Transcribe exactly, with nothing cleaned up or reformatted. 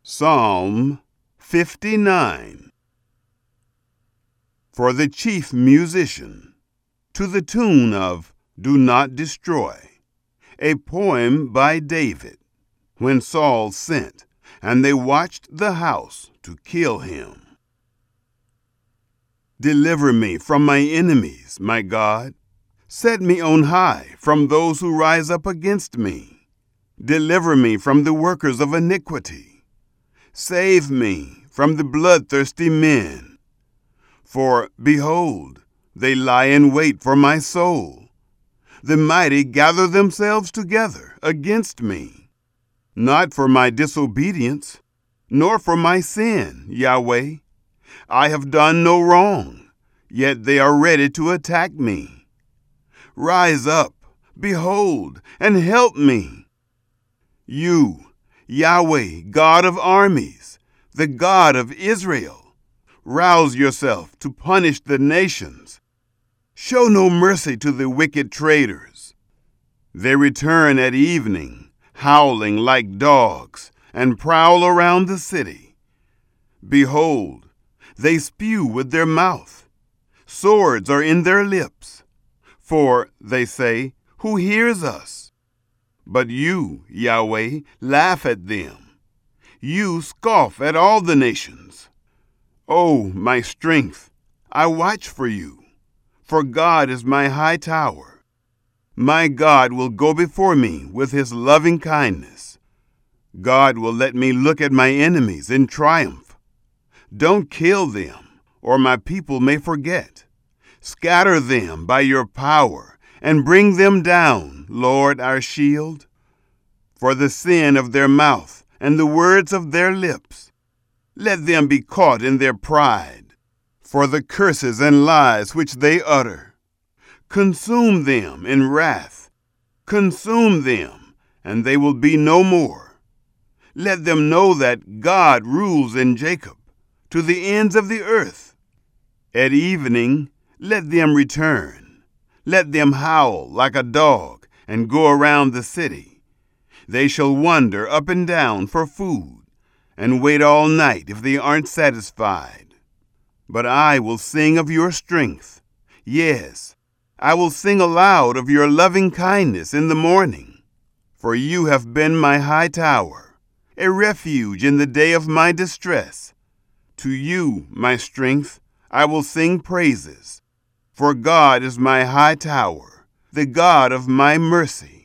Psalm fifty-nine. For the chief musician, to the tune of Do Not Destroy, a poem by David, when Saul sent, and they watched the house to kill him. Deliver me from my enemies, my God. Set me on high from those who rise up against me. Deliver me from the workers of iniquity. Save me from the bloodthirsty men. For, behold, they lie in wait for my soul. The mighty gather themselves together against me. Not for my disobedience, nor for my sin, Yahweh. I have done no wrong, yet they are ready to attack me. Rise up, behold, and help me. You, Yahweh, God of armies, the God of Israel, rouse yourself to punish the nations. Show no mercy to the wicked traitors. They return at evening, howling like dogs, and prowl around the city. Behold, they spew with their mouth. Swords are in their lips. For, they say, who hears us? But you, Yahweh, laugh at them. You scoff at all the nations. O my strength, I watch for you, for God is my high tower. My God will go before me with his loving kindness. God will let me look at my enemies in triumph. Don't kill them, or my people may forget. Scatter them by your power, and bring them down, Lord our shield. For the sin of their mouth and the words of their lips, let them be caught in their pride. For the curses and lies which they utter, consume them in wrath. Consume them, and they will be no more. Let them know that God rules in Jacob, to the ends of the earth. At evening, let them return. Let them howl like a dog and go around the city. They shall wander up and down for food and wait all night if they aren't satisfied. But I will sing of your strength. Yes, I will sing aloud of your loving kindness in the morning. For you have been my high tower, a refuge in the day of my distress. To you, my strength, I will sing praises. For God is my high tower, the God of my mercy.